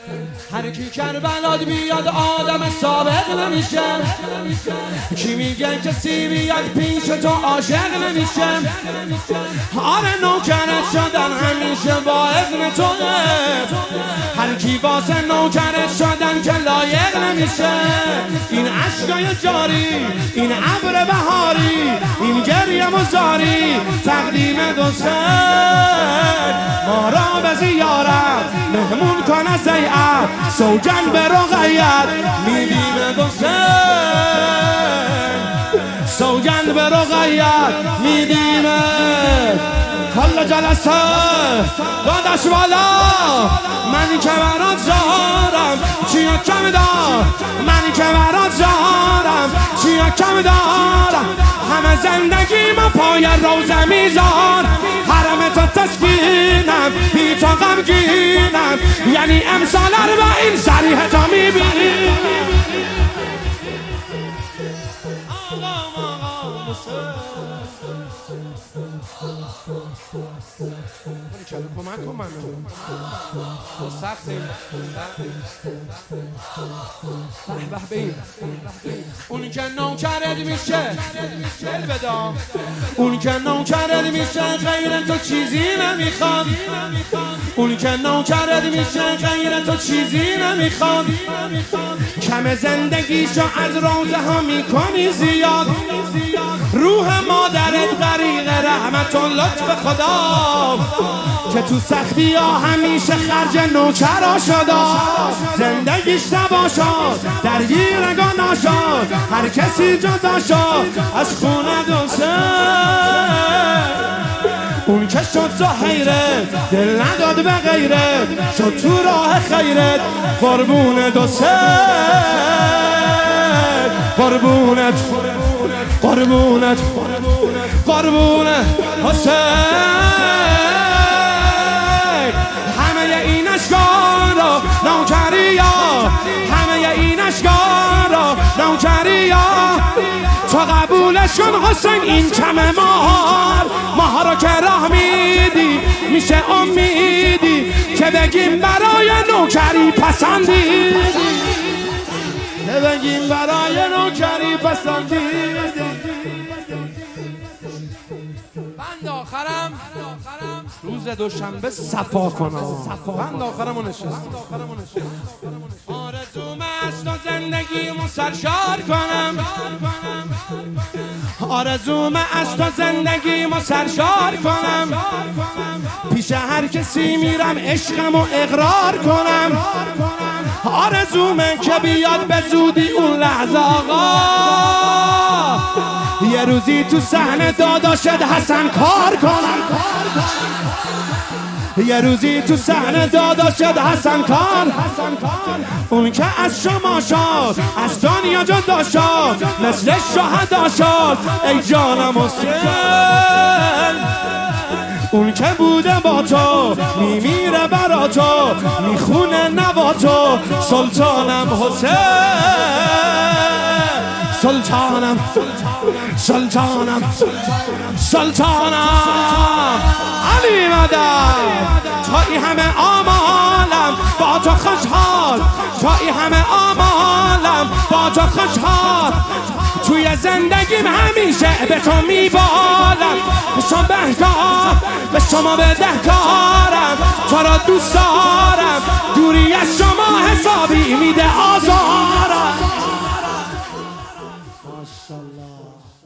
هر کی کربلات بیاد آدم سابق نمیشه. کی میگه کسی بیاد پیش تو عاشق نمیشه. آره نوکرت شدن همیشه با اذن توه. هر کی واسه نوکرت شدن که لایق نمیشه. این عشقای جاری، این ابر بهاری، این گریه مزاری، تقدیم دوست ما را به زیارت مهمون کن از زیعت، سوگند به رقیت میدیم دوست، سوگند به رقیت میدیم. کل جلسه دادش والا، من که برات زارم چیا کم دار، من که برات زارم چیا کم دارم. همه زندگی ما پای روزه میذار، حرم تو تسکینم بی تو غمگینم، یعنی امسال و این صریح تا میبینی. کمک کن منو سختیم به بین. اون که نوکرت میشه دل بدام، اون که نوکرت میشه غیر تو چیزی نمیخواد. اون که نوکرت میشه غیر تو چیزی نمیخواد. کم زندگیشو از روزه ها میکنی زیاد. روح مادرت غریق رحمت و لطف خدا، که تو سختی ها همیشه خرج نوکرا شده. زندگیش تبا شد درگیر نگاه نشد، هر کسی جدا شد از خونه دوسته. اون که شد زهیرت دل نداد به غیرت، شد تو راه خیرت قربون دوسته، قربونت قربونت قربون حسین. همه این اشکارا نوکریا، همه این اشکارا نوکریا، تو قبولش کن حسین این کم ماها رو که راه میدی میشه امیدی، که بگیم برای نوکری پسندی، که بگیم برای نوکری پسندی. بند آخرم روز دوشنبه صفا کنم، بند آخرمو نشستم. آرزوم است تا زندگیمو سرشار کنم، آرزوم است تا زندگیمو سرشار کنم. پیش هر کسی میرم عشقمو اقرار کنم. آرزومه که بیاد به زودی اون لحظه آقا، یه روزی تو صحنه داداشت حسن کار کنم. یه روزی تو صحنه داداشت حسن کار، اون که از شما شد از دنیا جدا شد، مثل شهدا شد ای جانم حسین. اون که بوده با تو میمیره برا تو، میخونه نوا تو سلطانم حسین. سلطانم سلطانم سلطانم علی مدد. تا این همه آمالم با تو خوشحال، تا این همه آمالم با تو خوشحال. توی زندگیم همیشه به تو میبالم، به شما بهکار به شما بدهکارم، تو را دوست دارم دوری از شما حسابی میده آزارم. ماشاءالله.